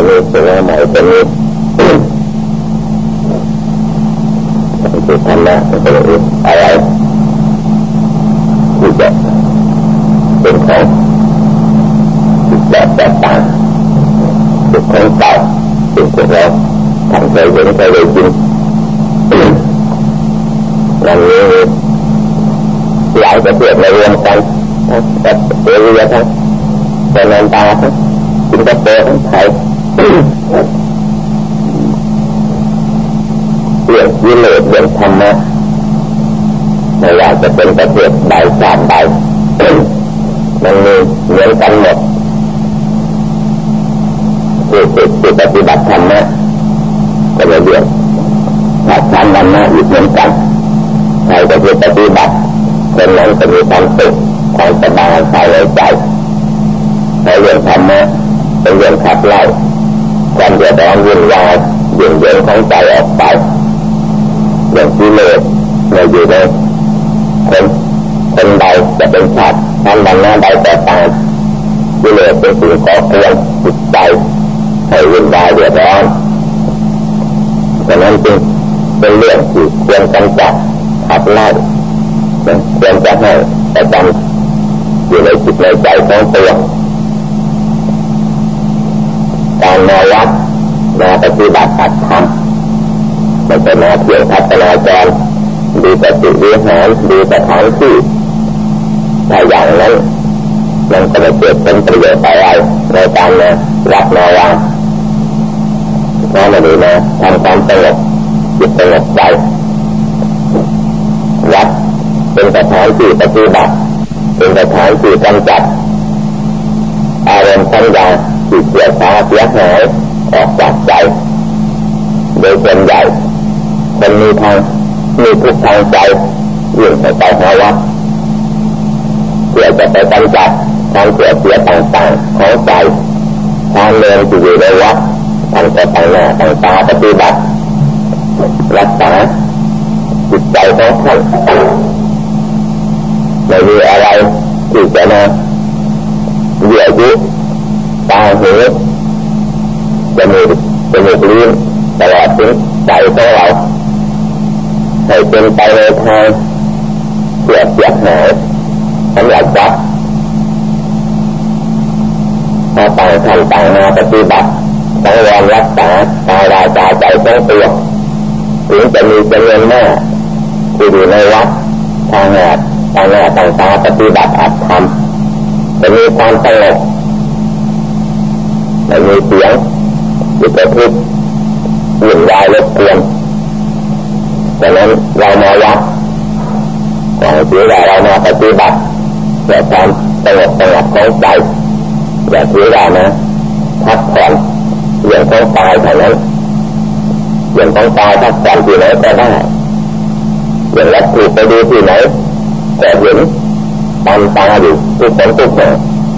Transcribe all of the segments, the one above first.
มีสิ่งใหม่จะมีจิตธรรมะเป็นอะไรที่จะเป็นของจิตแบบต่างๆจิตของเก่าสิ่งที่เราทำเคยเห็นเคยได้ยินวันนี้หลายประเทศมารวมกันทั้งเอเชียทั้งแคนาดาทั้งสิงคโปร์ทั้งไทยเรื่องวิเลศเรื่องธรรมะไม่ว่าจะเป็นประเทศใดชาติใดมันมีเหมือนกันหมดคือปฏิบัติธรรมะก็จะเรียนหลักธรรมะอีกเหมือนกันใครจะปฏิบัติคนนั้นจะมีความสุขความสบายกายและใจในเรื่องธรรมะเป็นเรื่องขับไล่ความเดือดร้อนวุ่นวายเย็นเย็นของใจออกไปเรื่องกิเลสในอยู่ในคนใดจะเป็นชาติท่านหน้าใดแต่ตามกิเลสเป็นสิ่งก่อเกิดจิตใจให้วุ่นวายเดือดร้อนดังนั้นจึงเป็นเรื่องที่ควรกำจัดขับไล่ควรจะให้ประจำอยู่ในจิตในใจของตัวการมาวัดมาปฏิบัติธรรมมันเป็นมาเพียงพัฒนาการดูปฏิวิหารดูสถานที่ถ้าอย่างนั้นมันก็จะเกิดเป็นประโยชน์อะไรในการมาวัดมาวางมาดูนะทำความสงบจิตสงบใจวัดเป็นสถานที่ปฏิบัติเป็นสถานที่กำจัดอารมณ์สัญญาที่เสียหายออกจากใจโดยส่วนใหญ่คนมีทุกข์ทางใจยิ่งไปหาวัดเพื่อจะไปกำจัดความเสียต่างๆของใจทางเดินที่อยู่ในวัดต่างๆหน้าต่างตาปฏิบัติรักษาจิตใจของท่านไม่มีอะไรที่จะมาเยื่อยุตาหูจมูกลิ้นตลอดถึงใจของเราให้เป็นไปในทางเสียหายสำหรับวัดต่างท่านต่างมาปฏิบัติสังวรรักษากายวาจาใจของตัวถึงจะมีจำนวนมากที่อยู่ในวัดทางหน้าต่างตาปฏิบัติอัตธรรมจะมีความสงบไม่มีเสียงที่กระทบวุ่นวายรบกวนดังนั้นเรามาวัดก่อนที่เรามาปฏิบัติเพื่อความสงบของใจอย่าถือว่านะพักผ่อนเรื่องของกายเท่านั้นเรื่องของกายพักผ่อนที่ไหนก็ได้เรื่องวัตถุไปดูที่ไหนก็เห็นตามตาอยู่ทุกคนทุกแห่ง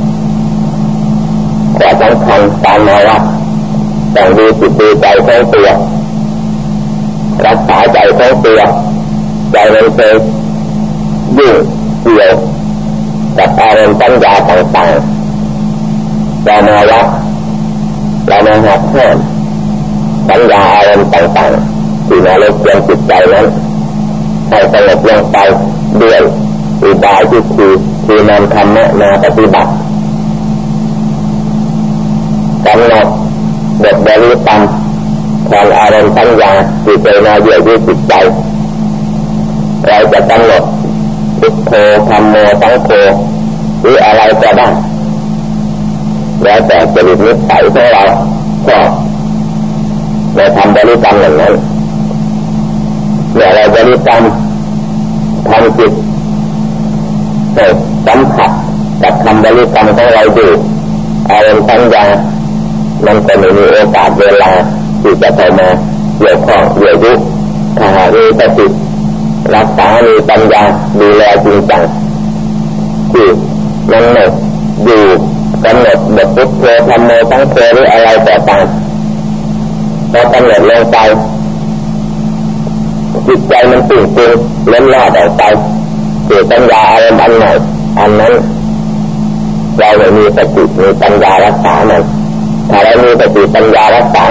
แต่สำคัญการมาวัดต้องดูจิตดูใจของตัวรักษาใจของตัวใจมันเคยยุ่งเกี่ยวกับอารมณ์สัญญาต่างๆเรามาวัดเรามาหัดห้ามสัญญาอารมณ์ต่างๆที่มารบกวนจิตใจนั้นให้สงบลงไปด้วยอุบายที่คือนำธรรมะมาปฏิบัติกำหนดบทบริกรรมแทนอารมณ์สัญญาที่เคยมาเยื่อยุจิตใจเราจะกำหนดพุทโธธัมโมสังโฆหรืออะไรก็ได้แล้วแต่จริตนิสัยของเราชอบในทำบริกรรมอย่างนั้นเมื่อเราบริกรรมทำจิตให้สัมผัสกับคำบริกรรมของเราอยู่อารมณ์สัญญามันก็ไม่มีโอกาสเวลาที่จะเข้ามาเกี่ยวข้องเยื่อยุถ้าหากมีสติรักษามีปัญญาดูแลจริงจังที่มันไม่อยู่กำหนดบทพุทโธธัมโมสังโฆหรืออะไรต่อไปพอกำหนดลงไปจิตใจมันตื่นตัวเล่นลอดออกไปเกิดปัญญาอารมณ์อันไหนอันนั้นเราไม่มีสติมีปัญญารักษามันถ้าเรามีสติปัญญารักษา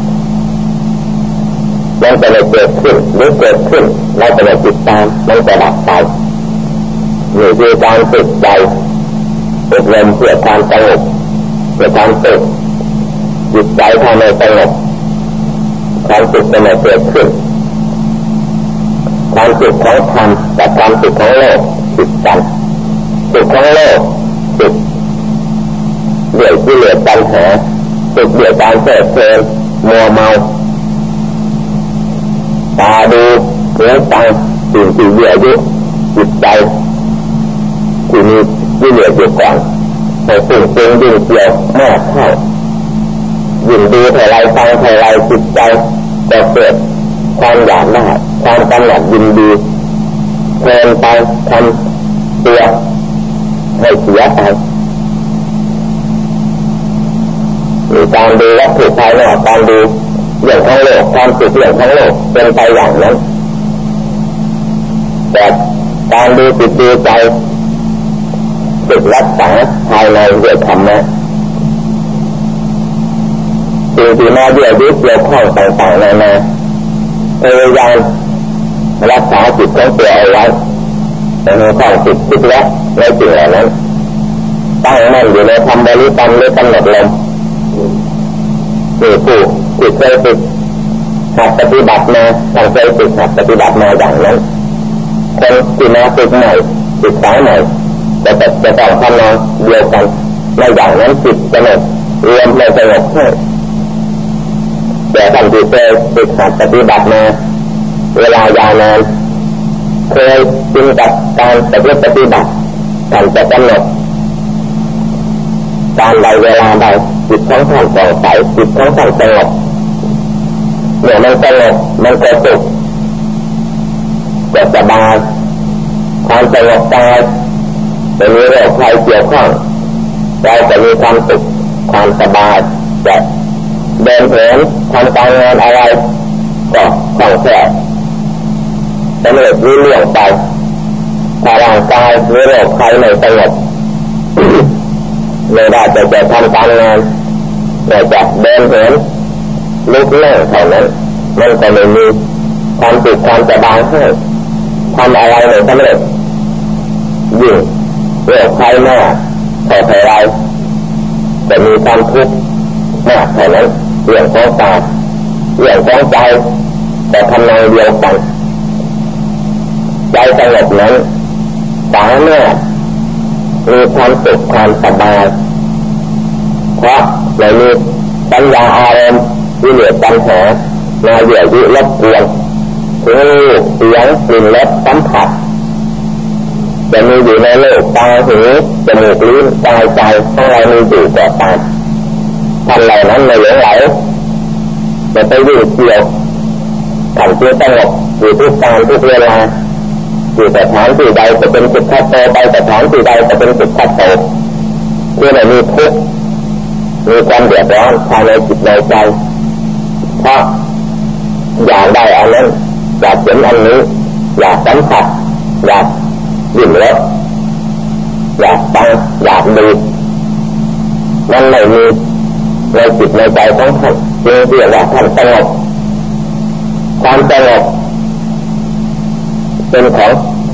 มันจะไม่เกิดขึ้นหรือเกิดขึ้นเราจะไม่ติดตามมันจะดับไปนี่คือการฝึกใจฝึกลมเพื่อความสงบเพื่อความสุขจิตใจทำให้สงบความสุขจะไม่เกิดขึ้นความสุขของธรรมกับความสุขของโลกติดกันสุขของโลกสุขเดือดที่เหลือปัญหาสุขเดือดการเพลิดเพลินมัวเมาตาดูหูฟังสิ่งที่เดือดยุจิตใจที่มีที่เหลืออยู่ก่อนให้สิ่งยิ่งเกี่ยวมากเข้ายิ่งดูเท่าไรฟังเท่าไรจิตใจก็เกิดความอยากได้ความกำหนัดยินดีเพลินไปทำตัวให้เสียไปมีการดูวัตถุภายนอกการดูเรื่องทั้งโลกความสุขเรื่องทั้งโลกเป็นไปอย่างนั้นแต่การดูจิตดูใจฝึกรักษาภายในด้วยธรรมะสิ่งที่มาเกี่ยวยึดเกี่ยวข้องต่างๆนานาพยายามรักษาจิตของตัวเอาไว้แต่ในข้อจิตคิดแล้วในสิ่งเหล่านั้นตั้งมั่นอยู่ในธรรมบริกรรมหรือกำหนดลมนี่ผู้ที่เคยฝึกหัดปฏิบัติมาตั้งใจฝึกหัดปฏิบัติมาอย่างนั้นคนที่มาฝึกใหม่ศึกษาใหม่จะต้องทำงานเดียวกันในอย่างนั้นจิตจะไม่รวมในสงบให้แต่ท่านที่เคยฝึกหัดปฏิบัติมาเวลายาวนานเคยชินกับการปฏิบัติท่านจะกำหนดการใดเวลาใดจิตของท่านผ่องใสจิตของท่านสงบเมื่อมันสงบมันก็สุขก็สบายความสงบกายจะมีโรคภัยเกี่ยวข้องเราจะมีความสุขความสบายจะเดินเหินทำการงานอะไรก็คล่องแคล่วสำเร็จรุ่งเรืองไปถ้าร่างกายมีโรคภัยไม่สงบไม่ได้จะทำการงานแต่จะเดินเหินลุกนั่งเท่านั้นมันก็ไม่มีความสุขความสบายให้ทำอะไรไม่สำเร็จยิ่งโรคภัยมากเท่าไรจะมีความทุกข์มากเท่านั้นเรื่องของตาเรื่องของใจแต่ทำนองเดียวกันใจสงบนั้นสามารถมีความสุขความสบายเพราะไม่มีปัญญาอารมณ์ที่เหลือปัญหามาเดี่ยวยุรบกวนถึงรูปเสียงกลิ่นรสสัมผัสจะมีอยู่ในโลกตาหูจมูกลิ้นกายใจทั้งหลายมีอยู่ต่อตามท่านเหล่านั้นไม่หลงไหลจะไปยุ่งเกี่ยวท่านจึงสงบอยู่ทุกการทุกเวลาอยู่สถานที่ใดจะเป็นสุขโตไปสถานที่ใดจะเป็นสุขโตเมื่อไม่มีทุกข์มีความเดือดร้อนภายในจิตในใจเพราะอยากได้อันนั้นอยากเห็นอันนี้อยากสัมผัสอยากยิ้มรสอยากฟังอยากดูนั่นไม่มีในจิตในใจของท่านจึงเรียกว่าท่านสงบความสงบเป็นของ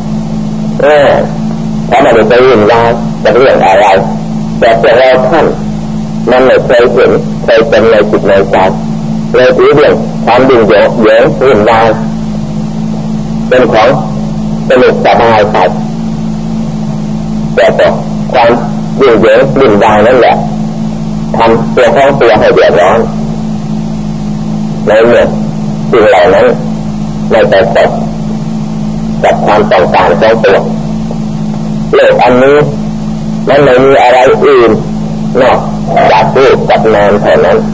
ถ้ามันจะไปวุ่นวายจะเรื่องอะไรแต่ตัวเราท่านมันไม่เคยเห็นเคยเป็นในจิตในใจเลยถือเรื่องความดิ่งเหยิงวุ่นวายเป็นของสนุกสบายไปแต่ต่อความดิ่งเหยิงวุ่นวายนั่นแหละทำตัวของตัวให้เดือดร้อนในเมื่อสิ่งเหล่านั้นไม่ประสบกับความต้องการของตัวโลกอันนี้มันไม่มีอะไรอื่นนอกจากรูปกับนามเท่านั้น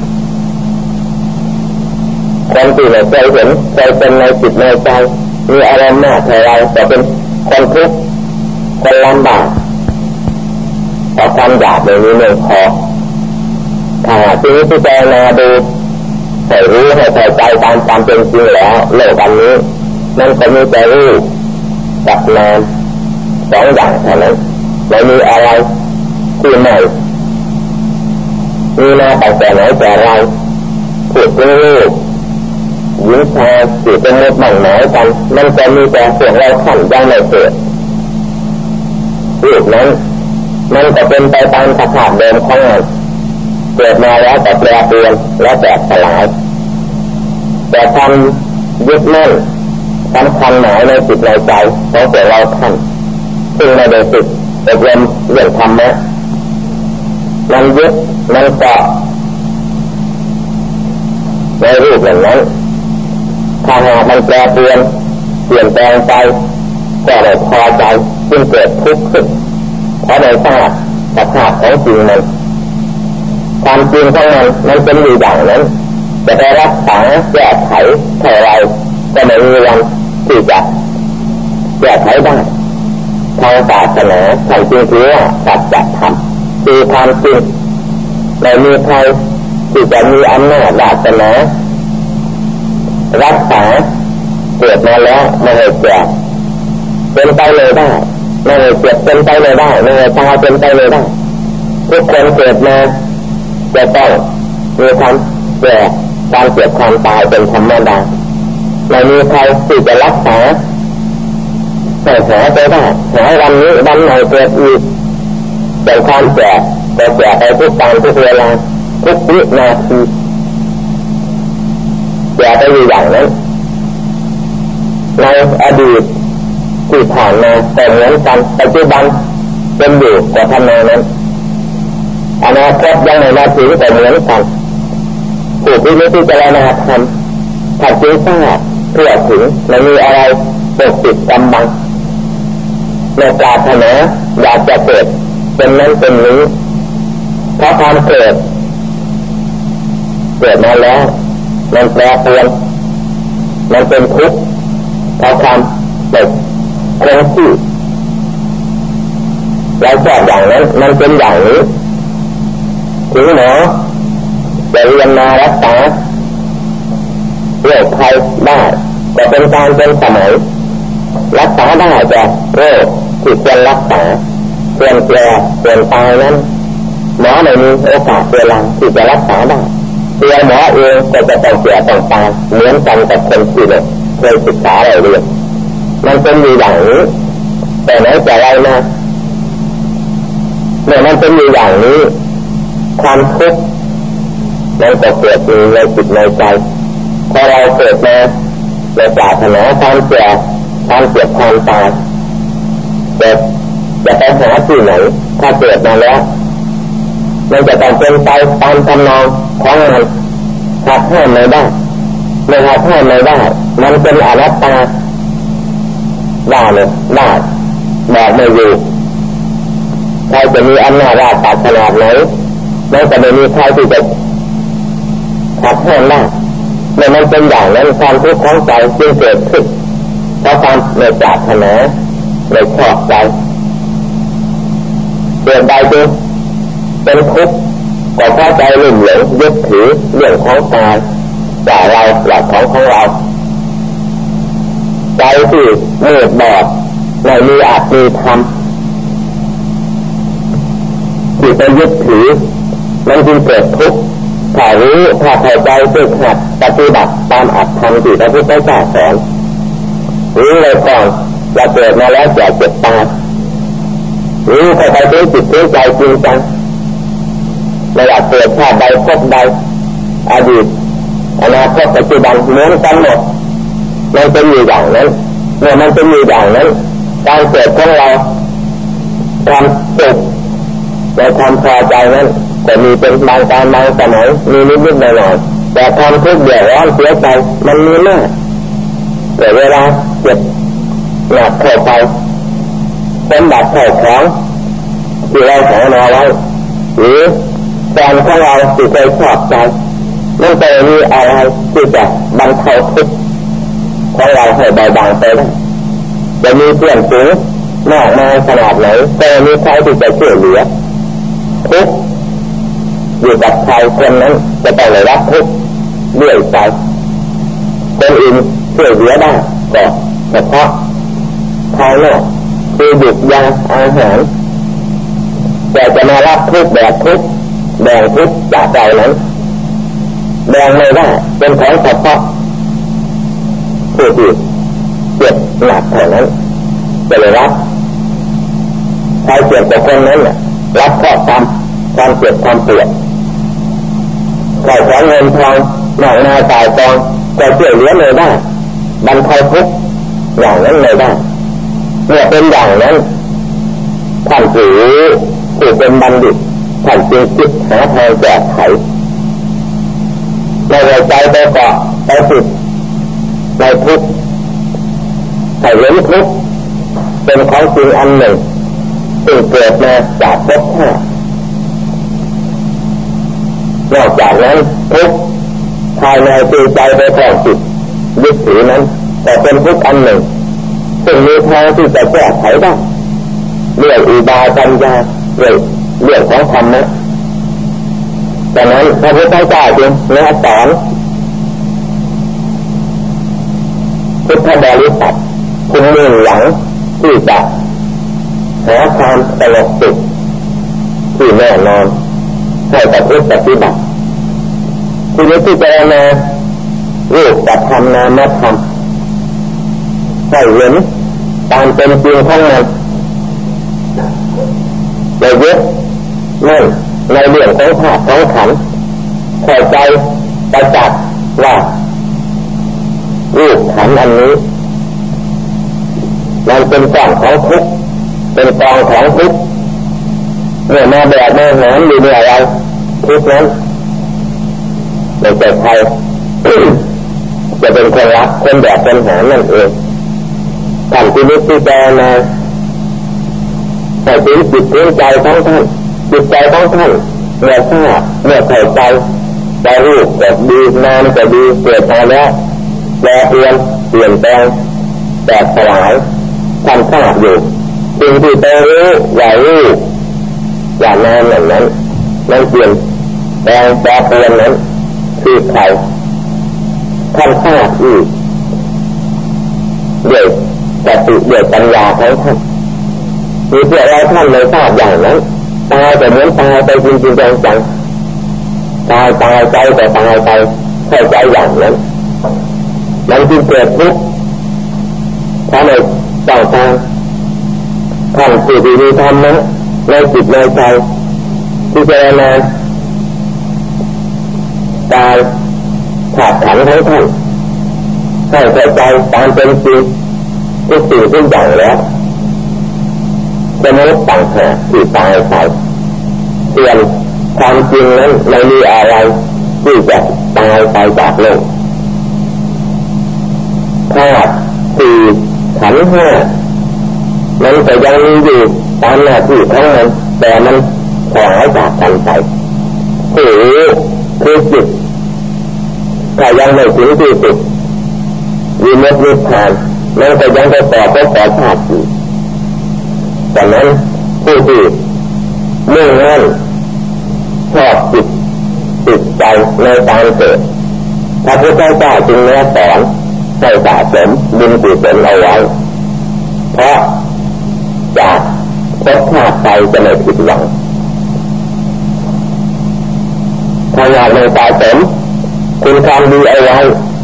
คนที่ไม่เคยเห็นเคยเป็นในจิตในใจมีอารมณ์มากเท่าไรจะเป็นคนทุกข์คนลำบากเพราะความอยากไม่มีเงินพอถ้าทีนี้พิจารณาดูให้รู้ให้เข้าใจตามความเป็นจริงแล้วโลกอันนี้มันก็มีแต่รูปกับนามสองอย่างเท่านั้นไม่มีอะไรที่ไม่มีมาตั้งแต่ไหนแต่ไรพูดถึงลูกหญิงชายที่เป็นมุดหมั่งหมายกันมันจะมีแต่ส่วนเราขั้นยังไม่เกิดลูกนั้นมันก็เป็นไปตามสภาพเดิมของมันเกิดมาแล้วแต่แปรเปลี่ยนและแตกสลายแต่ความยึดมั่นสำคัญหมายในจิตในใจของตัวเราท่านซึ่งในเด็กฝึกอบรมเรื่องธรรมะมันยึดมันเกาะในรูปอย่างนั้นถ้าหากมันแปรเปลี่ยนแปลงไปก็ไม่พอใจจึงเกิดทุกข์ขึ้นเพราะในสภาพของจริงมันความจริงของมันเป็นอยู่อย่างนั้นจะไปรักษาแก้ไขเท่าไรก็ไม่มีวันที่จะแก้ไขได้ทางศาสนาท่านจึงถือว่าสัจธรรมคือความจริงไม่มีใครที่จะมีอำนาจวาสนารักษาเกิดมาแล้วไม่ให้แก่เป็นไปเลยได้ไม่ให้เจ็บเป็นไปเลยได้ไม่ให้ตายเป็นไปเลยได้ทุกคนเกิดมาจะต้องมีความแก่ความเจ็บความตายเป็นธรรมดาไม่มีใครที่จะรักษาแต่หาไปได้หาวันนี้วันไหนเกิดอีกเป็นความแก่ก็แก่ไปทุกการทุกเวลาทุกวินาทีแก่ไปอยู่อย่างนั้นในอดีตที่ผ่านมาแต่เหมือนกันปัจจุบันเป็นอยู่ก็ทำนองนั้นอนาคตยังไม่มาถึงแต่เหมือนกันผู้ที่ไม่พิจารณาธรรมถ้าจึงทราบเพื่อถึงไม่มีอะไรปกปิดกำบังในปรารถนาอยากจะเกิดเป็นนั้นเป็นนี้เพราะความเกิดมาแล้วมันแปรเปลี่ยนมันเป็นทุกข์เพราะความไม่คงที่แล้วจากอย่างนั้นมันเป็นอย่างนี้ถึงหมอจะเรียนมารักษาโรคภัยได้ก็เป็นการเป็นสมัยรักษาได้แต่โรคที่ควรรักษาควรแก่ควรตายนั้นหมอไม่มีโอกาสเวลาที่จะรักษาได้ตัวหมอเองก็จะต้องแก่ต้องตายเหมือนกันกับคนที่เคยศึกษาอะไรเรียนมันเป็นอยู่อย่างนี้แต่ไหนแต่ไรนะเมื่อมันเป็นอยู่อย่างนี้ความทุกข์มันก็เกิดขึ้นในจิตในใจพอเราเกิดมาในปรารถนาความแก่ความเจ็บความตายแต่จะไปหาที่ไหนถ้าเกิดมาแล้วมันจะต้องเป็นไปตามทำนองของมันหักห้ามไม่ได้ไม่หักห้ามไม่ได้มันเป็นอนัตตาได้เลยได้บอกไม่อยู่ใครจะมีอำนาจราชขนาดไหนมันจะไม่มีใครที่จะหักห้ามได้เมื่อมันเป็นอย่างนั้นความทุกข์ของใจจึงเกิดขึ้นเพราะความไม่ปรารถนาไม่ชอบใจเกิดไปจึงเป็นทุกข์ก็เพราะใจลุ่มหลงยึดถือเรื่องของกายแต่เราหลักของเราใจที่มืดบอดไม่มีอาจมีธรรมที่ไปยึดถือมันจึงเกิดทุกข์ถ้ารู้ถ้าเข้าใจฝึกหัดปฏิบัติตามอัตธรรมที่พระพุทธเจ้าสอนรู้เลยก่อนเราเกิดมาแล้วแก่เจ็บตายรู้เข้าไปด้วยจิตด้วยใจจริงจังไม่ว่าเกิดชาติใดพบใดอดีตอนาคตปัจจุบันเหมือนกันหมดมันเป็นอยู่อย่างนั้นเมื่อมันเป็นอยู่อย่างนั้นการเกิดของเราความสุขและความพอใจนั้นก็มีเป็นบางการบางสมัยมีนิดๆหน่อยๆแต่ความทุกข์เดือดร้อนเสียใจมันมีมากแต่เวลาเจ็บหนักเข้าไปเป็นบาดแผลของที่เราหามาไว้หรือแฟนของเราที่เคยชอบใจมันจะมีอะไรที่จะบรรเทาทุกข์ของเราให้เบาบางไปได้จะมีเพื่อนฝูงมากมายขนาดไหนก็มีใครที่จะช่วยเหลือทุกข์อยู่กับใครคนนั้นจะต้องได้รับทุกข์เรื่อยไปคนอื่นช่วยเหลือได้ก็เฉพาะภายนอกคือหยุดยาอาหารแต่จะมารับทุกข์แบบทุกข์แบ่งทุกข์จากใจนั้นแบ่งไม่ได้เป็นของเฉพาะผู้ที่เจ็บหนักเท่านั้นจะได้รับใครเจ็บกับคนนั้นรับข้อความเจ็บความปวดใครขอเงินทองหนักหนาตายกองก็ช่วยเหลือเลยได้บรรเทาทุกข์อย่างนั้นเลยได้เมื่อเป็นอย่างนั้นท่านผู้เป็นบัณฑิตท่านจึงคิดหาทางแก้ไขในใจไปเกาะไปติดในทุกข์ให้เห็นทุกข์เป็นของจริงอันหนึ่งซึ่งเกิดมาจากภพชาตินอกจากนั้นทุกข์ภายในจิตใจไปครองจิตยึดถือนั้นแต่เป็นทุกข์อันหนึ่งซึ่งมีทางที่จะแก้ไขได้เรื่องอุบายปัญญาเรื่องของธรรมะดังนั้นพระพุทธเจ้าจึงแนะสอนพุทธบริษัทคุณมุ่งหวังที่จะหาความสงบสุขที่แน่นอนให้ประพฤติปฏิบัติที่นี้ที่จะมารูปกับธรรมนามธรรมให้เห็นตามเป็นจริงของมันโดยยึดมั่นในเรื่องของธาตุของขันธ์เข้าใจประจักษ์ว่ารูปขันธ์อันนี้มันเป็นกองของทุกข์เป็นกองของทุกข์เมื่อมาแบกมาหามอยู่ในอะไรทุกข์นั้นไม่ใช่ใคร จะเป็นคนรักคนแบกคนหามนั่นเองท่านที่นึกที่เจรณาแต่ถึงจิตถึงใจของท่านจิตใจของท่านเมื่อทราบเมื่อเข้าใจจะรู้ก็ดีนามก็ดีเกิดมาแล้วแปรเปลี่ยนแปลงแตกสลายท่านทราบอยู่สิ่งที่ไปรู้อย่ารู้อย่างนั้นอย่างนั้นนั่นเปลี่ยนแปลงแปรเปลี่ยนนั้นคือใครท่านทราบอีกด้วยสติด้วยปัญญาของท่านมีเพื่อเราท่านไม่ทราบอย่างนั้นตายแต่เหมือนตายไปจริงๆจังๆตายใจแต่ตายไปเข้าใจอย่างนั้นมันจึงเกิดทุกข์ถ้าไม่ต้องการท่านผู้ที่มีธรรมะในจิตในใจที่จะมาตายขาดขันทั้งท่านให้เข้าใจตามเป็นจริงทุกสิ่งทุกอย่างแล้วจะไม่ต่างหากที่ตายไปเตือนความจริงนั้นไม่มีอะไรที่จะตายไปจากโลกธาตุสี่ขันธ์ห้ามันก็ยังมีอยู่ตามหน้าที่ของมันแต่มันหายจากกันไปคือจิตถ้ายังไม่ถึงที่สุดวิมุตตินิพพานมันก็ยังไปต่อชาติอยู่ดังนั้นผู้ที่มุ่งมั่นชอบจิตใจในการเกิดพระพุทธเจ้าจึงแนะสอนให้สะสมบุญกุศลเอาไว้เพราะจากภพชาติไปจะไม่ผิดหวังถ้าอยากในสะสมคุณทำดีเอาไว้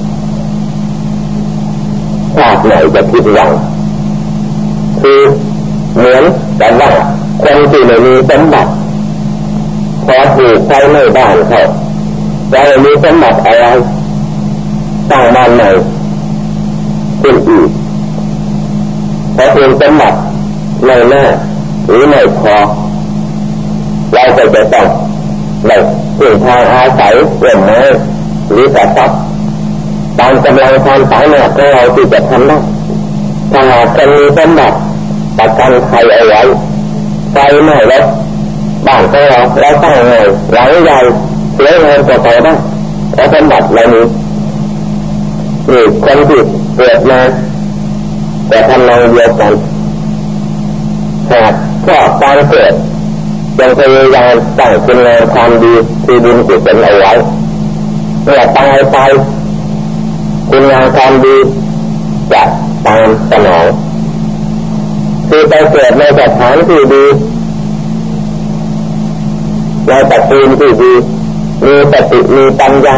ชาติไหนจะผิดหวังคือเหมือนแต่ว่าคนที่ไม่มีสมบัติพอถูกไฟไหม้บ้านเขาจะไม่มีสมบัติอะไรสร้างบ้านใหม่ขึ้นอีกพอถูกสมบัติไม่แน่หรือไม่พอเราก็จะต้องได้พึ่งพาอาศัยเรื่องไม้หรือแต่ทรัพย์ตามกำลังความสามารถของเราที่จะทำได้ถ้าหากคนมีสมบัติประกันภัยเอาไว้ไฟไหม้แล้วบ้านของเราแล้วสร้างไงหลังใหญ่สวยงามต่อไปได้เพราะสมบัติเรามีนี่คนที่เกิดมาแต่ทำนองเดียวกันหากชอบการเกิดจงพยายามสร้างคุณงามความดีที่บุญกุศลเอาไว้เมื่อตายไปคุณงามความดีจะตามสนองคือไปเกิดในสถานที่ดีในตระกูลที่ดีมีสติมีปัญญา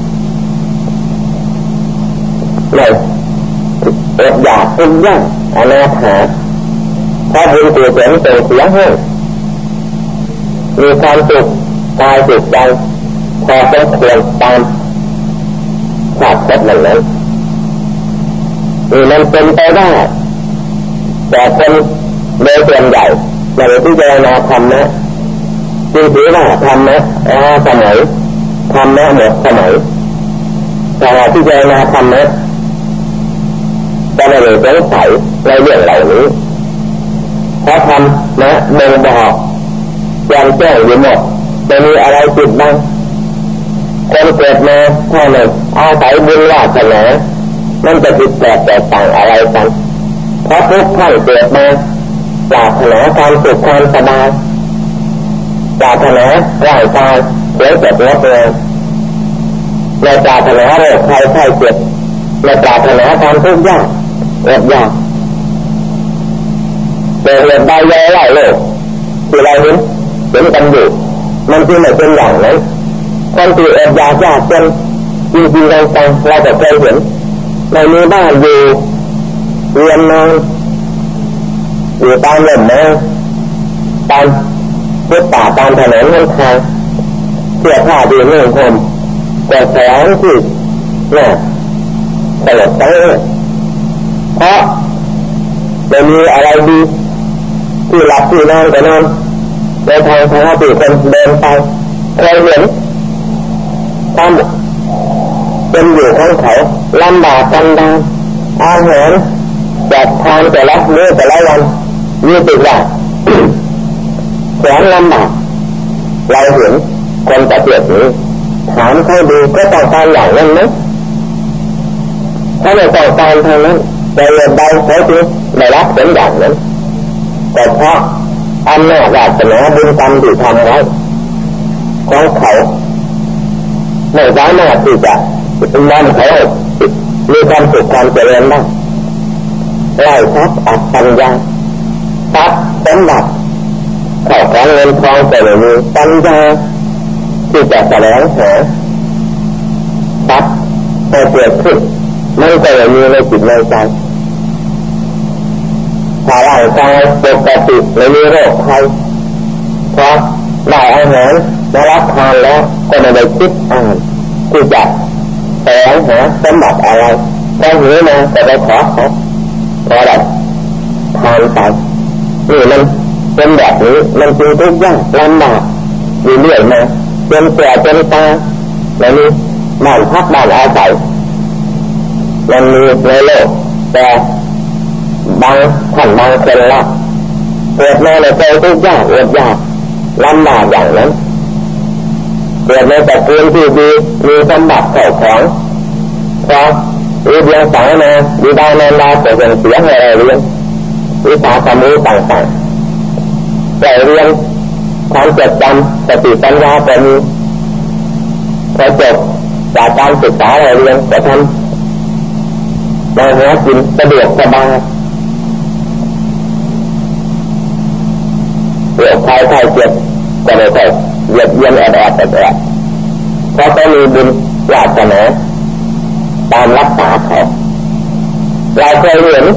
เลยอดอยากทุกอย่างอนาถาเพราะบุญกุศลส่งเสียให้มีความสุขกายจิตใจพอสมควรตามชาติภพนั้นมันเป็นไปได้แต่คนโดยส่วนใหญ่ในที่เจรณาธรรมะจึงถือว่าธรรมะสมัยธรรมะหมดสมัยแต่ที่เจรณาธรรมะจะไม่ได้สงสัยในเรื่องเหล่านี้เพราะธรรมะบ่งบอกแจ้งแจ้งอยู่หมดจะมีอะไรผิดบ้างคนเกิดมาเท่านั้นอาศัยบุญวาสนามันจะผิดแปลกแตกต่างอะไรกันเพราะทุกท่านเกิดมาปรารถนาความสุขความสบายปรารถนาร่างกายสวยสดงดงามในปรารถนาโรคภัยไข้เจ็บในปรารถนาความทุกข์ยากอดอยากแต่เรื่องใดใหญ่หลายโลกที่เราเห็นกันอยู่มันจึงไม่เป็นอย่างนั้นคนที่อดอยากยากจนจริงๆจังๆเราก็เคยเห็นในมีบ้านอยู่เรียนนอนอยู่ตามเล่มไม้ตามพุทธป่าตามถนนหนทางเสื้อผ้าดีนุ่งห่มแต่แสงที่น่ะสลดใจเพราะไม่มีอะไรดีที่หลับที่นอนก็นอนในทางที่คนเดินไปเคยเห็นความเป็นอยู่ของเขาลำบากกันดารอาหารจัดทานแต่ละมื้อแต่ละวันมีติดว่าแสนลำบากเราเห็นคนประเภทนี้ถามเขาดูก็ต้องการอย่างนั้นไหมถ้าไม่ต้องการทางนั้นแต่เรื่องใดเขาจึงได้รับผลอย่างนั้นแต่เพราะอำนาจวาสนาบุญกรรมที่ทำไว้ของเขาไม่สามารถที่จะนำเขามีความสุขความเจริญได้ไร้ทรัพย์อัตปัญญาทรัพย์สมบัติเข้าของเงินทองแต่ไม่มีปัญญาที่จะแสวงหาทรัพย์ให้เกิดขึ้นมันก็ไม่มีในจิตในใจถ้าร่างกายปกติไม่มีโรคภัยเพราะได้อาหารได้รับทานแล้วก็ไม่ได้คิดที่จะแสวงหาสมบัติอะไรถ้าหิวมาก็ไปขอเขาพอได้ทานไปนี่มันเป็นแบบนี้มันจึงทุกข์ยากลำบากอยู่เรื่อยมาจนแก่จนตายแล้วนี่บ้านพักบ้านอาศัยมันมีในโลกแต่บางท่านบางคนละเกิดมาในใจทุกข์ยากอดอยากลำบากอย่างนั้นเกิดในตระกูลที่ดีมีสมบัติเข้าของเพราะวิทยาศาสตร์มาวิดานันดาก็ยังเสียให้เราเรียนวิชาความรู้ต่างๆแต่เรียนความจดจำสติปัญญาก็มีพอจบจากการศึกษาเราเรียนก็ทำมาหากินสะดวกสบายโรคภัยไข้เจ็บก็ไม่ค่อยเยียดเยียนแอดเพราะเขามีบุญวาสนาตามรักษาเขาเราเคยเห็น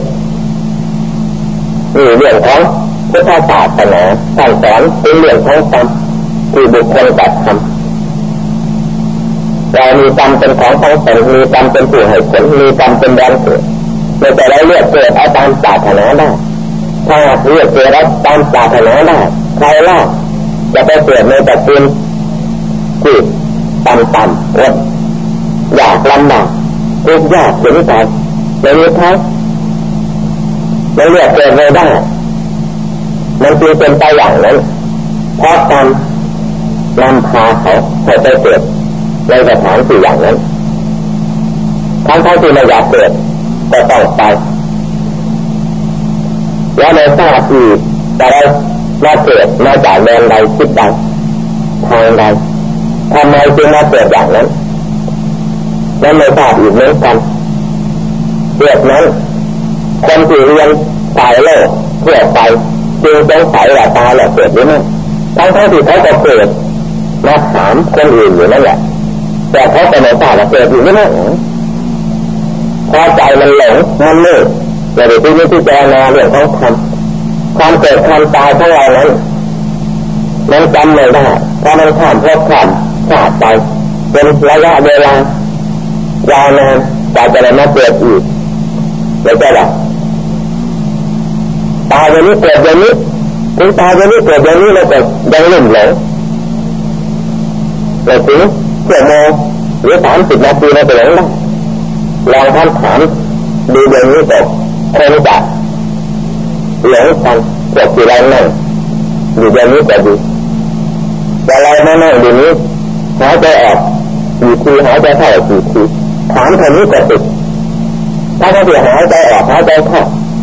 นี่เรื่องของพุทธศาสนาท่านสอนเป็นเรื่องของกรรมที่บุคคลกระทำเรามีกรรมเป็นของตนมีกรรมเป็นผู้ให้ผลมีกรรมเป็นแรงเกิดไม่แต่ได้เลือกเกิดเอาตามปรารถนาได้ถ้าเลือกเกิดเอาตามปรารถนาได้ใครล่ะจะไปเกิดในตระกูลที่ต่ำๆอดอยากลำบากทุกข์ยากเข็ญใจในนี้ทั้งไม่เลือกเกิดไม่ได้มันจึงเป็นไปอย่างนั้นเพราะกรรมนำพาเขาให้ไปเกิดในสถานที่อย่างนั้นทั้งที่ไม่อยากเกิดก็ต้องไปแล้วในชาติที่จะได้มาเกิดมาจากแดนใดทิศใดทางใดทำไมจึงมาเกิดอย่างนั้นและในชาติอีกเหมือนกันเกิดนั้นคนที่เรียนสายโลกเพื่อไปจึงสงสัยว่าตายแล้วเกิดหรือไม่ทั้งที่เขาก็เกิดมาถามคนอื่นอยู่นั่นแหละแต่เขาก็ไม่ทราบว่าเกิดอยู่ที่ไหนพอใจมันหลงมันมืดแต่เดี๋ยวที่นี่ที่เจนาเรื่องของความเกิดความตายของเรานั้นมันจำไม่ได้เพราะมันข้ามภพข้ามชาติไปเป็นระยะเวลายาวนานกว่าจะได้มาเกิดอีกแล้วจะแบบตายอย่างนี้เกิดอย่างนี้ถึงตายอย่างนี้เกิดอย่างนี้แล้วก็ยังลุ่มหลงแล้วถึงชั่วโมงหรือ30 นาทีเราไปหลงได้ลองถามดูอย่างนี้ก็คงจะหลงกันพวกที่เรานั่งอยู่อย่างนี้ก็ดีแต่เราไม่นั่งอยู่นี้หายใจออกกี่ทีหายใจเข้ากี่ทีถามเท่านี้ก็ติดถ้าเขาเสียหายใจออกหายใจเข้า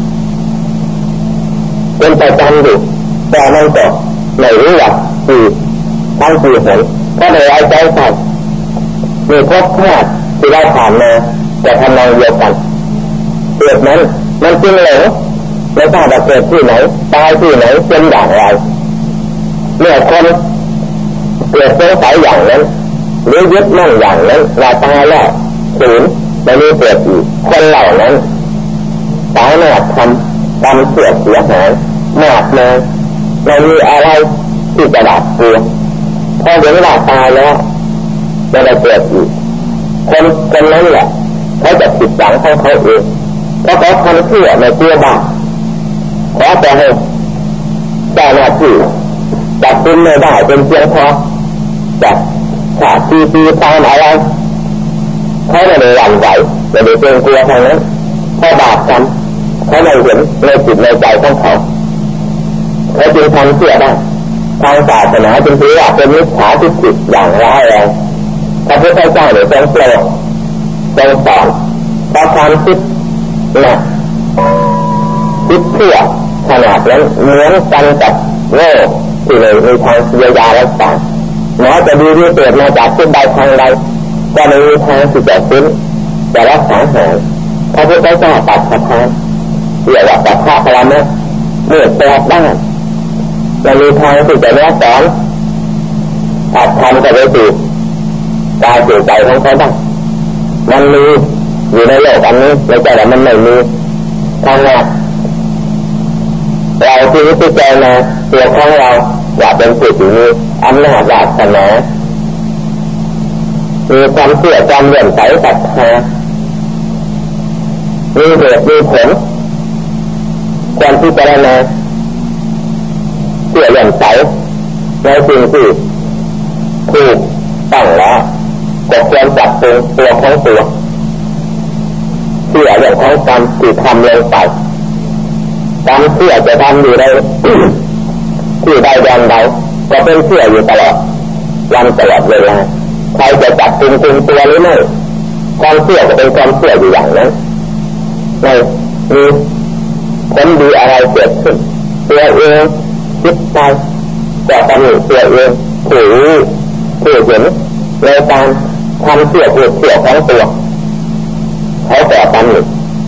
เป็นประจำอยู่แต่มันก็ไม่รู้ว่ากี่ทั้งกี่หนก็เลยหายใจเข้ามีพบแค่ที่เราผ่านมาแต่ทำนองเดียวกันเกิดนั้นมันจริงเลยไม่ทราบว่าเกิดที่ไหนตายที่ไหนเป็นอย่างไรเมื่อคนเกิดสงสัยอย่างนั้นหรือยึดมั่นอย่างนั้นว่าตายแล้วศูนย์ไม่มีเกิดอีกคนเหล่านั้นตายมาทำกรรมเสียหายมากมายไม่มีอะไรที่จะดับตัวพอถึงเวลาตายแล้วไม่ได้เกิดอีกคนนั้นแหละเขาจะผิดหวังของเขาเองเพราะเขาทำเพื่อในตัวบาปขอแต่ให้เจ้าหน้าที่จับกุมไม่ได้เป็นเพียงพอจับขาดตีตามอะไรเขาไม่ได้หวั่นไหวไม่ได้เกรงกลัวทางนั้นเพราะบาปกรรมเขาไม่เห็นในจิตในใจของเขาจึงทำเพื่อได้ทางศาสนาจึงถือว่าเป็นมิจฉาทิฏฐิอย่างร้ายแรงพระพุทธเจ้าเนี่ยทรงโปรดทรงสอนเพราะความคิดหนักคิดเพื่อขนาดนั้นเหมือนกันกับโรคที่เลยมีทางเยียวยารักษาหมอจะดีที่เกิดมาจากที่ใดทางใดก็ไม่มีทางที่จะฟื้นจะรักษาหายพระพุทธเจ้าตัดสะพานเรียกว่าตัดพระพลามะเมื่อแปดด้านจะมีทางที่จะแนะสอนตัดทำจะได้ถูกกายสู่ใจของเขาได้มันมีอยู่ในโลกอันนี้ในใจแต่มันไม่มีทางนั้นเราที่นิพพานนะตัวของเราอยากเป็นผู้ที่มีอำนาจวาสนามีความเชื่อความเลื่อมใสศรัทธามีเหตุมีผลความที่จะได้มาเชื่อเลื่อมใสในสิ่งที่ถูกต้องแล้วก็ควรจับตัวของตัวเชื่อเรื่องของกรรมที่ทำลงไปกรรมเชื่อจะทำอยู่ในที่ใดแดนใดก็เป็นเชื่ออยู่ตลอดวันตลอดเวลาใครจะจับตัวหรือไม่ความเชื่อก็เป็นความเชื่ออยู่อย่างนั้นไม่มีผลดีอะไรเกิดขึ้นตัวเองคิดไปแต่ตำหนิตัวเองผู้เห็นในการทำเชื่อของตัวเขาแต่ตำหนิ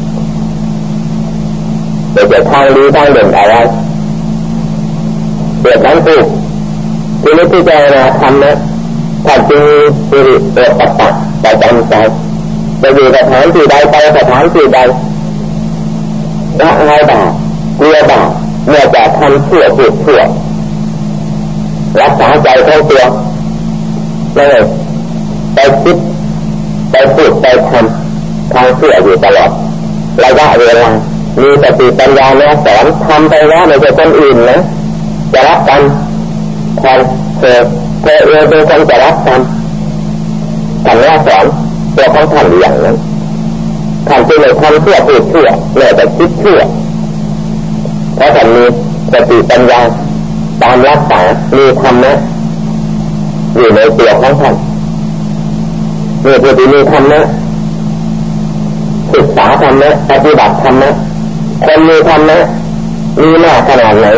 แต่จะทางดีทางเด่นอะไรเกิดนั้นถูกที่นี้ที่เจนะทำนะถ้าจริงสิริเปิดปักแต่จำใจจะอยู่สถานที่ใดไปสถานที่ใดละลายบาปกลัวบาปเมื่อจะทำเชื่อพูดเชื่อรักษาใจของตัวเลยไปคิดไปพูดไปทำทางเชื่ออยู่ตลอดระยะเวลามีสติปัญญาแนะสอนทำไปแล้วไม่ใช่คนอื่นนะจะรับกรรมแทนเธอเองเป็นคนจะรับกรรมท่านแนะสอนตัวของท่านอย่างนั้นท่านจึงเลยทำเชื่อพูดเชื่อเลยแต่คิดเชื่อเพราะท่านมีสติปัญญาตามรักษามีธรรมะอยู่ในตัวของท่านมีผู้ที่มีธรรมะศึกษาธรรมะปฏิบัติธรรมะคนมีธรรมะมีมากขนาดไหน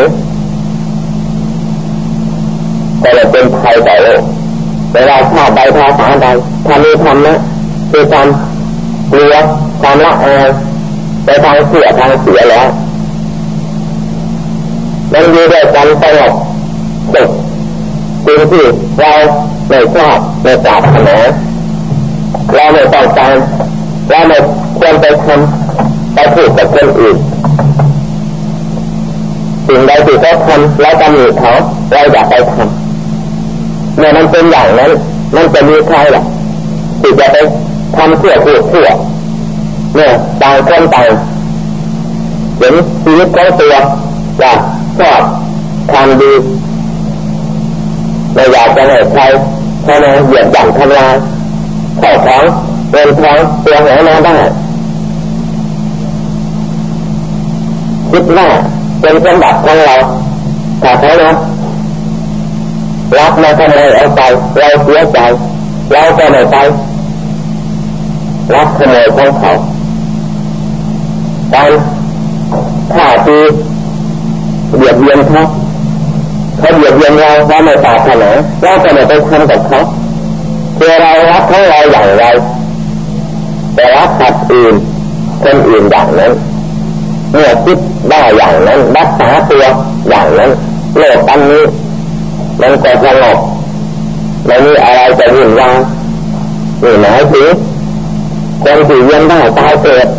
ก็เลยเป็นภัยต่อโลกเวลาชาติใดภาษาใดถ้ามีธรรมะคือความกลัวความละอายไปทางเสียแล้วมันอยู่ด้วยกันสงบสุขใจสิ่งที่เราไม่ชอบไม่ปรารถนาเราไม่ต้องการเราไม่ควรไปทำไปพูดกับคนอื่นสิ่งใดที่เขาทำแล้วตำหนิเขาเราอย่าไปทำเมื่อมันเป็นอย่างนั้นมันจะมีใครล่ะที่จะไปทำเพื่อพูดเพื่อเนี่ยต่างคนต่างเห็นชีวิตของตัวว่าชอบทำดีไม่อยากจะให้ใครเข้ามาเหยียบย่ำทำลายข้าวของเงินทองตัวหามาได้คิดว่าเป็นสมบัติของเราถ้าเขานะรับมาทำไมเอาไปเราเสียใจเราก็ไม่ไปรับขโมยของเขาการฆ่าตีเบียดเบียนเขาเบียดเบียนเราไม่ปรารถนาเราก็ไม่ไปทำกับเขาคือเรารักของเราอย่างไรแต่รักสัตว์อื่นคนอื่นอย่างนั้นเมื่อคิดได้อย่างนั้นรักษาตัวอย่างนั้นโลกอันนี้มันก็สงบไม่มีอะไรจะวุ่นวายนี่หมายถึงคนที่เวียนได้ตายเกิด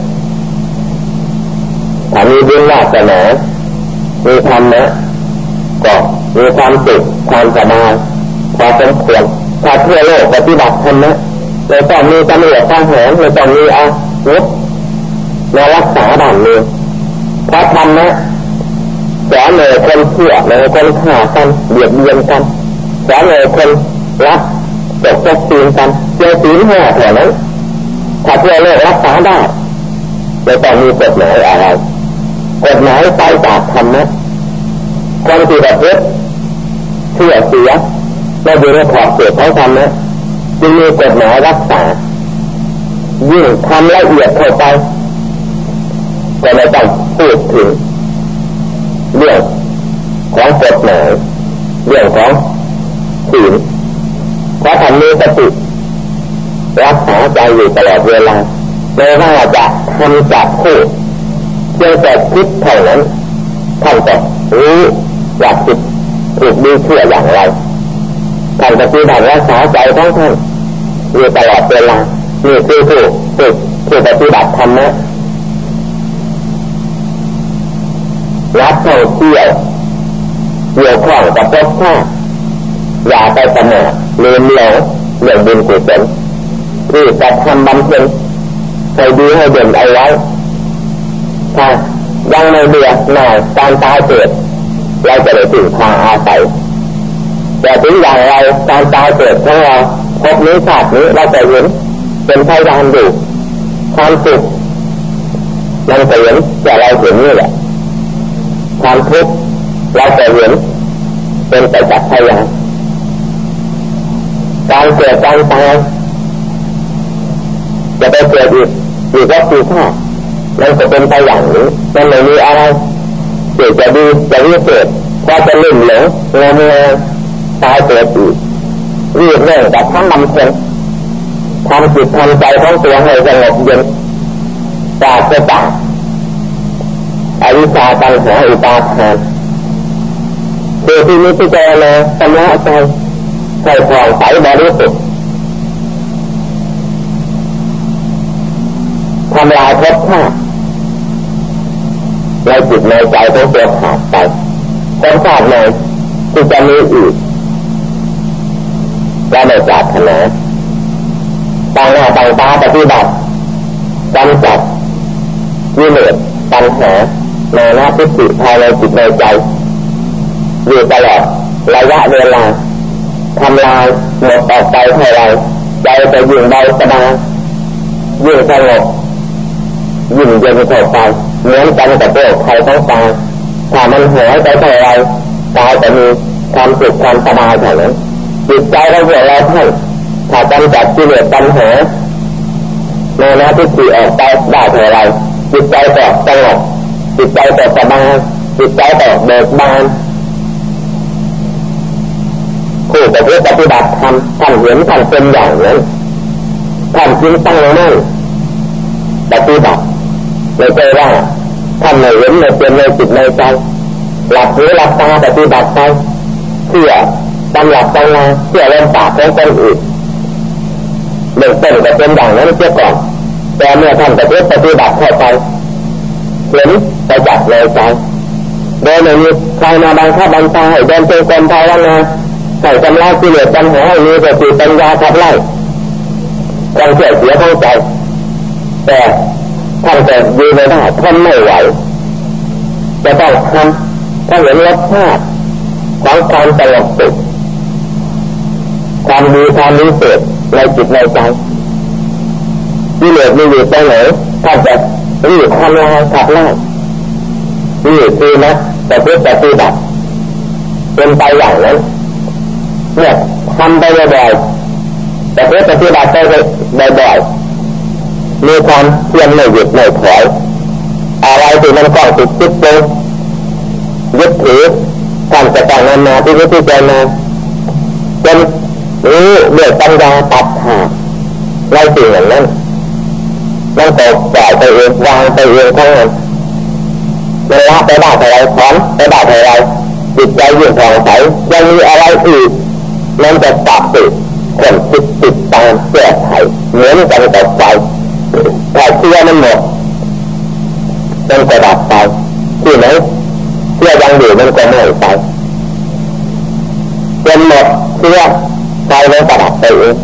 ถ้ามีบุญวาสนามีธรรมะก็มีความสุขความสบายพอสมควรถ้าเพื่อโลกปฏิบัติธรรมะเราต้องมีตำรวจทหารเราต้องมีอาวุธมารักษาบ้านเมืองเพราะธรรมะสอนเลยคนเชื่อเลยคนฆ่ากันเบียดเบียนกันสอนเลยคนรักตกจักตีนกันเจอศีลห้าแถวนั้นถ้าเพื่อโลกรักษาได้เราต้องมีกฎหมายอะไรกฎหมายไปจากธรรมะคนที่แบบนี้เชื่อเสียและอยู่ในขอบเขตของธรรมะจึงมีกฎหมายรักษายิ่งทำละเอียดเข้าไปก็ไม่ต้องพูดถึงเรื่องของกฎหมายเรื่องของศีลเพราะทำมีสติรักษาใจอยู่ตลอดเวลาไม่ว่าจะทำจากพูดเพียงแต่คิดเท่านั้นท่านก็รู้ว่าจิตถูกดีชั่วอย่างไรท่านปฏิบัติรักษาใจของท่านอยู่ตลอดเวลานี่คือผู้ปฏิบัติธรรมะรับท่องเที่ยวเกี่ยวข้องกับภพชาติอย่าไปประมาทลืมหลงเรื่องบุญกุศลที่จะทำบำเพ็ญให้ดีให้เด่นเอาไว้ถ้ายังไม่เบื่อหน่ายการตายเกิดเราจะได้ถึงทางอาศัยแต่ถึงอย่างไรการตายเกิดของเราพบนี้ชาตินี้เราจะเห็นเป็นพยานอยู่ความสุขเราจะเห็นแต่เราเห็นนี่แหละความทุกข์เราจะเห็นเป็นแต่จักพยานการเกิดการตายจะไปเกิดอีกก็คือชาติมันจะเป็นไปอย่างนี้มันไม่มีอะไรเกิดจะดีจะวิเศษพอจะลื่นหลงงมงายตายเกิดอีกรีบเร่งกับทั้งบำเพ็ญทำจิตทำใจของตัวให้สงบเย็นปราศจากอวิชชาตัณหาอุปาทานโดยที่นี้พิจารณาชำระใจให้ผ่องใสบริสุทธิ์ทำลายภพชาติในจิตในใจของตัวขาดไปภพชาติไหนที่จะมีอีกเราไม่ปรารถนาตั้งหน้าตั้งตาปฏิบัติกำจัดกิเลสปัญหาในหน้าทิฏฐิภายในจิตในใจอยู่ตลอดระยะเวลาทำลายหมดออกไปเท่าไรใจจะยิ่งเบาสบายยิ่งสงบยิ่งเย็นเข้าไปเหมือนกันกับโรคภัยทั้งตายถ้ามันหายไปเท่าไรกายจะมีความสุขความสบายเท่านั้นจิตใจของพวกเราท่านถ้ากำจัดกิเลสปัญหาในหน้าทิฏฐิออกไปได้เท่าไรจิตใจก็สงบจิตใจก็สบายจิตใจก็เบิกบานผู้ปฏิบัติธรรมท่านเห็นท่านเป็นอย่างนั้นท่านจึงตั้งมั่นปฏิบัติไม่ใช่ว่าท่านไม่เห็นไม่เป็นในจิตในใจหลับหูหลับตาปฏิบัติไปเพื่อตำหลักตำราเชื่อเรื่องปากของคนอื่นเรื่องต้นก็เป็นอย่างนั้นเสียก่อนแต่เมื่อท่านปฏิบัติเข้าไปเห็นไปจับเลยใจโดยไม่มีใครมาบังคับบัญชาให้เดินเป็นคนภาวนาใส่กำลังกิเลสปัญหาให้มีแต่ปัญญาขับไล่ความเสียของใจแต่ท่านจะยืนไม่ได้ท่านไม่ไหวจะต้องทำถ้าเห็นรสชาติของความสงบสุขความดีความรู้สึกในจิตในใจกิเลสมีอยู่ตรงไหนท่านจะรีบทำลายขับไล่นี่คือนะแต่เพื่อปฏิบัติเป็นไปอย่างนั้นเนี่ยทำไปบ่อยๆแต่เพื่อปฏิบัติไปบ่อยๆมีความเพียรไม่หยุดไม่ถอยอะไรที่มันก็ติดยึดเลยยึดถือท่านจะต้องนำมาที่วิธีเจริญจนรู้เรื่องปัญญาตัดขาดในสิ่งอย่างนั้นนั่นตกปล่อยไปเองวางไปเองทั้งนั้นเวลาไปได้เท่าไรถอนไปได้เท่าไรจิตใจยิ่งผ่องใสยังมีอะไรอีกนั่นจะตัดติดคนติดตามแก้ไขเหมือนกันกับไฟถ้าเชื่อมันหมดมันก็ดับไปที่ไหนเชื่อยังอยู่มันก็ไม่ไปจนหมดเชื่อไฟมันก็ดับไปเอง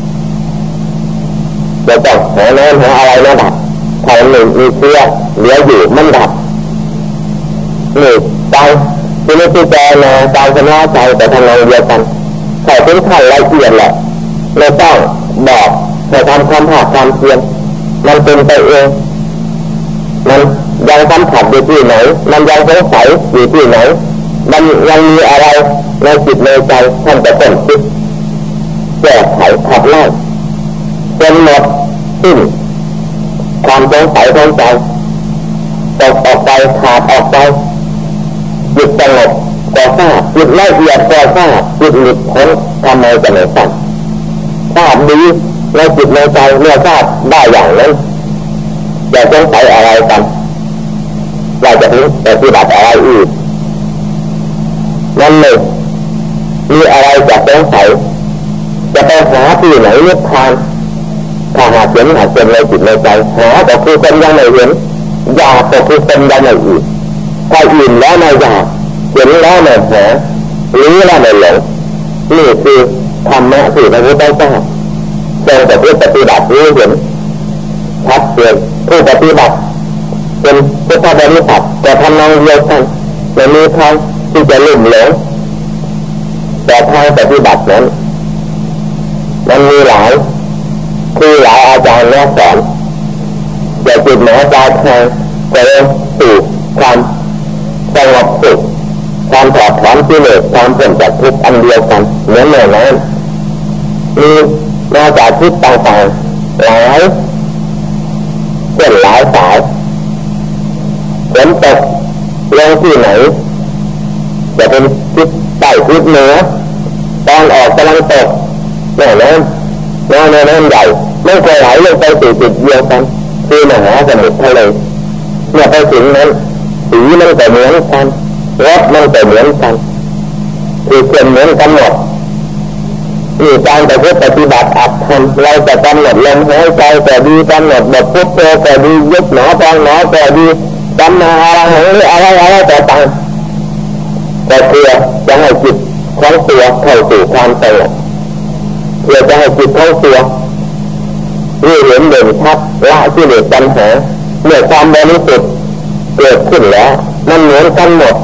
เราต้องหาน้ำหาอะไรมาดับถ้าหนึ่งมีเชื่อเหลืออยู่มันดับนี่ใจที่ไม่ที่ใจนะใจชนะใจแต่ทำงานเดียวกันแต่เป็นขั้นละเอียดแหละเราต้องบอกให้ทำความภาคความเพียรมันเป็นไปเองมันยังสัมผัสอยู่ที่ไหนมันยังสงสัยอยู่ที่ไหนมันยังมีอะไรในจิตในใจท่านจะต้องคิดแก้ไขขับไล่จนหมดสิ้นความสงสัยของใจตกออกไปขาดออกไปหยุดสงบก็ทราบหยุดละเอียดก็ทราบหยุดหลุดพ้นทำไมจะไม่ทราบทราบดีในจิตในใจเมื่อทราบได้อย่างนั้นอย่าสงสัยอะไรกันเราจะถึงปฏิบัติอะไรอีกนั่นเลยมีอะไรจะสงสัยจะไปหาที่ไหนนิพพานถ้าหากเห็นหากเป็นในจิตในใจหาก็คือคนยังไม่เห็นอยากก็คือคนยังไม่อีกถ้าอิ่มแล้วไม่อยากเห็นแล้วไม่หารู้แล้วไม่หลงนี่คือธรรมะที่พระพุทธเจ้าทรงแต่ผู้ปฏิบัติรู้เห็นชัดเจนผู้ปฏิบัติเป็นพุทธบริษัทแต่ทำนองเดียวกันไม่มีทางที่จะลุ่มหลงแต่ทางปฏิบัตินั้นมันมีหลายคือหลายอาจารย์แนะสอนอย่าจิตหมอปลายทางแต่เรื่องสู่ความสงบสุขความถอดถอนกิเลสความพ้นจากทุกข์อันเดียวกันเหมือนอย่างนั้นมีมาจากทิศต่างๆหลายเส้นหลายสายฝนตกลงที่ไหนจะเป็นทิศใต้ทิศเหนือตอนออกกำลังตกแน่นอนน้ำใหญ่ไม่เคยไหลลงไปสู่จุดเดียวกันคือมหาสมุทรทะเลเมื่อไปถึงนั้นสีมันก็เหมือนกันรสมันก็เหมือนกันคือเป็นเหมือนกันหมดนี่การปฏิบัติอัตธรรมเราจะกำหนดลมหายใจแต่ดีกำหนดบทพุทโธแต่ดียุบหนอพองหนอแต่ดีกำหนดอะไรแต่ต่างแต่เพื่อจะให้จิตของตัวเข้าสู่ความสงบเพื่อจะให้จิตของตัวรู้เห็นเด่นชัดละกิเลสปัญหาเมื่อความบริสุทธิ์เกิดขึ้นแล้วมันเหมือนกันหมด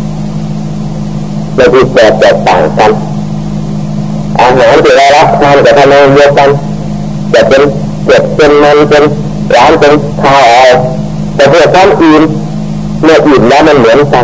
ไม่มีแตกต่างกันอาหารที่เรารับทานแต่ทำไมเดียวกันจะเป็นเจ็บเป็นมันเป็นร้านเป็นข้าวเอาแต่เพื่อความอิ่มเมื่ออิ่มแล้วมันเหมือนกัน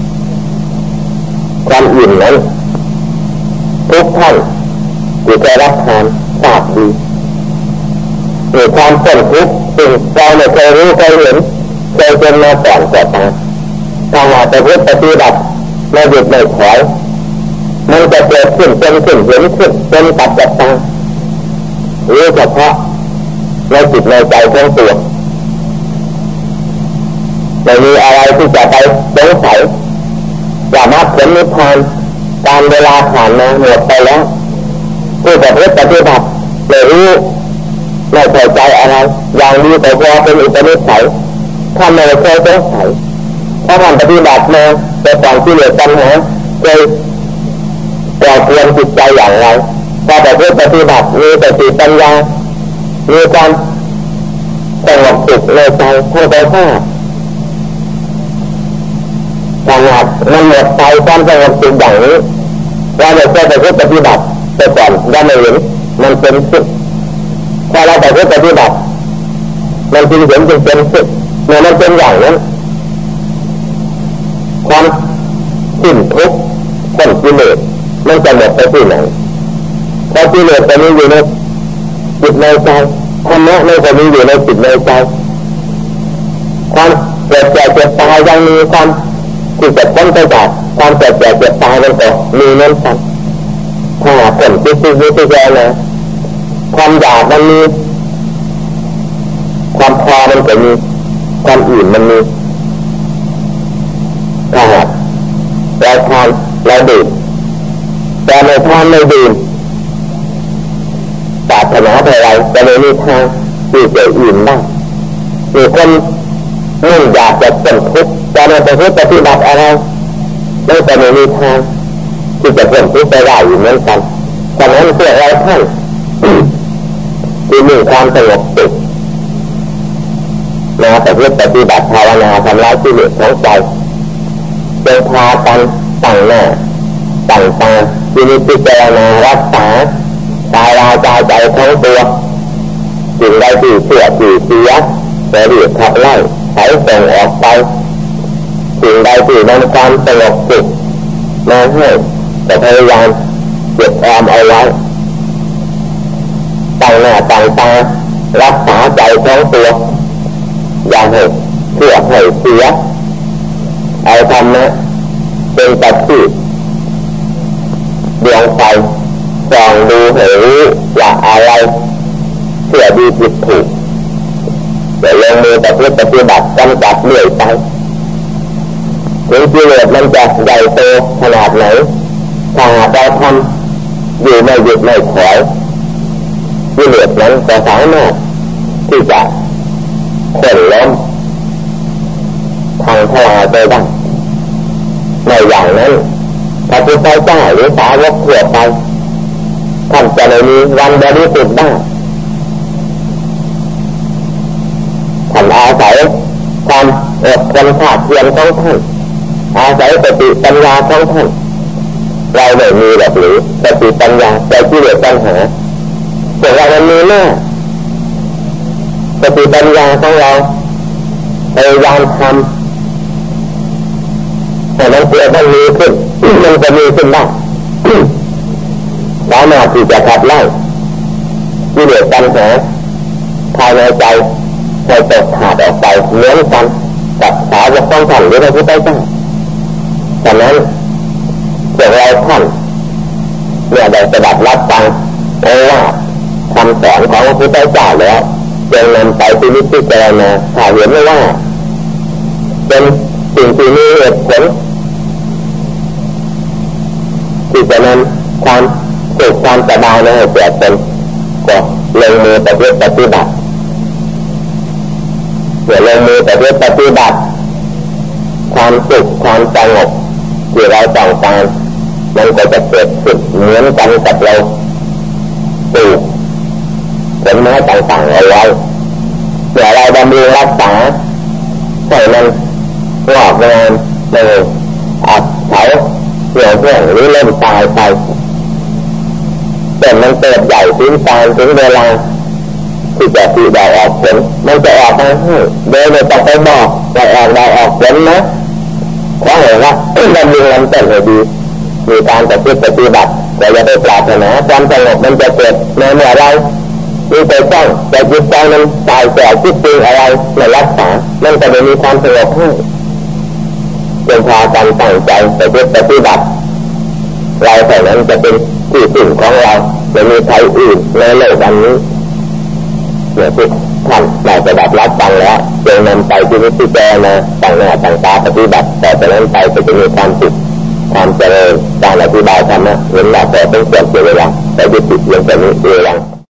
ความอิ่มนั้นทุกท่านที่ได้รับทานทราบดีมีความพ้นทุกข์สิ่งเราไม่เคยรู้เคยเห็นเคยเป็นมาก่อนแต่ตาถ้าหากปฏิบัติไม่หยุดไม่ถอยมันจะเกิดขึ้นเป็นขึ้นเห็นขึ้นเป็นปัจจัยตารู้เฉพาะในจิตในใจของตัวไม่มีอะไรที่จะไปสงสัยว่ามรรคผลนิพพานการเวลาผ่านมาหมดไปแล้วผู้ปฏิบัติไม่รู้ไม่เข้าใจอะไรอย่างนี้แต่พอเป็นอุปนิสัยถ้าไม่เคยสงสัยถ้าทำปฏิบัติมาแต่ก่อนที่เหลือปัญหาเคยก่อเกวนจิตใจอย่างไรถ้าแต่ผู้ปฏิบัติมีแต่สติปัญญามีความสงบสุขในใจเข้าใจว่าขนาดมันหมดไปความสงบสุขอย่างนี้เราไม่เคยแต่ผู้ปฏิบัติแต่ก่อนเราไม่เห็นมันเป็นสุขถ้าเราแต่ผู้ปฏิบัติมันจึงเห็นจึงเป็นสุขเมื่อมันเป็นอย่างนั้นความสิ้นทุกข์พ้นกิเลสมันจะหมดไปที่ไหนเพราะกิเลสจะมีอยู่ในจิตในใจธรรมะไม่จะมีอยู่ในจิตในใจความเกิดแก่เจ็บตายยังมีความที่จะพ้นไปจากความเกิดแก่เจ็บตายมันก็มีนั่นกันถ้าผลที่แย่นะความอยากมันมีความพอมันก็มีความอิ่มมันมีถ้าหากเราทานเราดื่มแต่ไม่ทานไม่ดื่มปรารถนาอะไรจะไม่มีทางที่จะอิ่มได้มีคนมุ่งอยากจะเป็นทุกข์แต่ในประพฤติปฏิบัติอะไรไม่จะไม่มีทางที่จะเป็นทุกข์ไปได้อยู่เหมือนกันฉะนั้นเพื่อเราท่านที่มีความสงบสุขมาประพฤติปฏิบัติภาวนาทำลายกิเลสของใจจงพากันตั้งหน้าตั้งตาพิจารณารักษากายวาจาใจของตัวสิ่งใดที่เสื่อมเสียจะรีบขับไล่ใช้ส่งออกไปสิ่งใดที่นำความสงบสุขมาให้จะพยายามเก็บออมเอาไว้ตั้งหน้าตั้งตารักษาใจของตัวอย่าให้เสื่อมให้เสียเอาธรรมะเป็นปัจจัยดวงไฟส่องดูให้รู้ว่าอะไรเสื่อดีผิดถูกเดี๋ยวลงมือปฏิบัติกำจัดเรื่อยไปถึงกิเลสมันจะใหญ่โตขนาดไหนถ้าหากเราทำอยู่ไม่หยุดไม่ถอยกิเลสนั้นก็สามารถที่จะขวนล้มทางทลายไปได้ในอย่างนั้นพระพุทธเจ้าหรือสาวกทั่วไปท่านจะไม่มีวันบริสุทธิ์ได้ท่านอาศัยความอดทนภาคเพียรของท่านอาศัยสติปัญญาของท่านเราไม่มีแบบหรือสติปัญญาแต่กิเลสปัญหาแต่เรามันมีแน่สติปัญญาของเราพยายามทำแต่มันเกิดมันมีขึ้นมันจะมีขึ้นได้สามารถที่จะขับไล่กิเลสปัญหาภายในใจให้ตกขาดออกไปเหมือนกันกับสาวกของท่านหรือพระพุทธเจ้าฉะนั้นพวกเราท่านเมื่อได้สดับรับฟังเอาว่าคำสอนของพระพุทธเจ้าแล้วจงนำไปพิจารณาถ้าเห็นว่าเป็นสิ่งที่มีเหตุผลที่จะนำความสุขความสบายมาให้แก่ตนก็ลงมือปฏิบัติเมื่อลงมือปฏิบัติความสุขความสงบที่เราต้องการมันก็จะเกิดขึ้นเหมือนกันกับเราปลูกผลไม้ต่างๆเอาไว้เมื่อเราบำรุงรักษาให้มันงอกงามในอัดเผาเหี่ยวแห้งหรือเริ่มตายไปแต่มันเติบใหญ่ถึงตายถึงเวลาที่จะที่ได้ออกผลมันจะออกมาให้โดยไม่ต้องไปบอกได้ออกผลนะเพราะเห็นว่าบำรุงลำต้นให้ดีมีการปฏิบัติแต่อย่าไปปรารถนาความสงบมันจะเกิดในเมื่อไรมีแต่จ้องแต่จิตใจมันตายแก่คิดจริงอะไรไม่รักษามันจะไม่มีความสงบให้จงพากันตั้งใจปฏิบัติเราแต่นั้นจะเป็นที่สุดของเราไม่มีใครอื่นในโลกนี้เมื่อทุกท่านได้สดับรับฟังแล้วจงนำไปพิจารณาตั้งหน้าตั้งตาปฏิบัติแต่จากนั้นไปจะมีความสุขคความเจริญการอธิบายธรรมะเห็นว่าแต่ต้องเสียเวลาแต่ยุติเพียงแต่นี้เอง